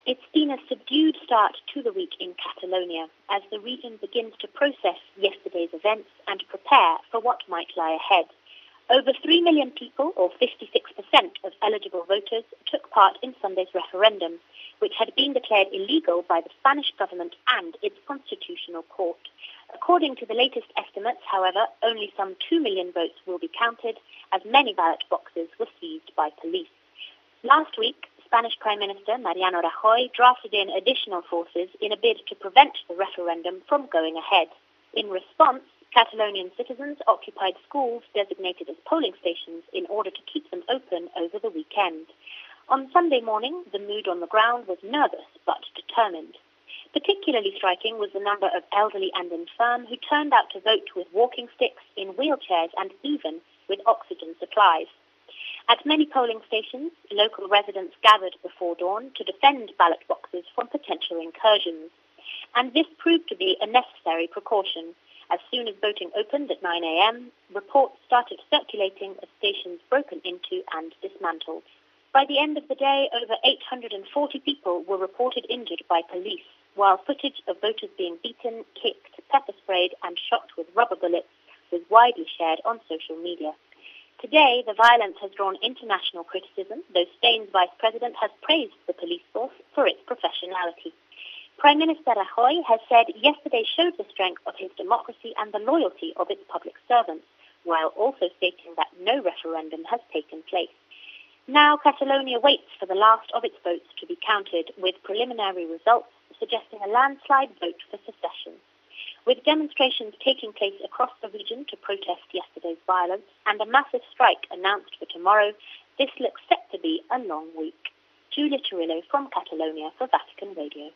It's been a subdued start to the week in Catalonia as the region begins to process yesterday's events and prepare for what might lie ahead. Over 3 million people, or 56% of eligible voters, took part in Sunday's referendum, which had been declared illegal by the Spanish government and its constitutional court. According to the latest estimates, however, only some 2 million votes will be counted, as many ballot boxes were seized by police. Last week, Spanish Prime Minister Mariano Rajoy drafted in additional forces in a bid to prevent the referendum from going ahead. In response, Catalonian citizens occupied schools designated as polling stations in order to keep them open over the weekend. On Sunday morning, the mood on the ground was nervous but determined. Particularly striking was the number of elderly and infirm who turned out to vote with walking sticks, in wheelchairs, and even with oxygen supplies. At many polling stations, local residents gathered before dawn to defend ballot boxes from potential incursions. And this proved to be a necessary precaution. As soon as voting opened at 9 a.m., reports started circulating of stations broken into and dismantled. By the end of the day, over 840 people were reported injured by police, while footage of voters being beaten, kicked, pepper-sprayed and shot with rubber bullets was widely shared on social media. Today, the violence has drawn international criticism, though Spain's vice president has praised the police force for its professionality. Prime Minister Rajoy has said yesterday showed the strength of his democracy and the loyalty of its public servants, while also stating that no referendum has taken place. Now, Catalonia waits for the last of its votes to be counted, with preliminary results suggesting a landslide vote for secession. With demonstrations taking place across the region to protest yesterday's violence and a massive strike announced for tomorrow, this looks set to be a long week. Julia Turillo from Catalonia for Vatican Radio.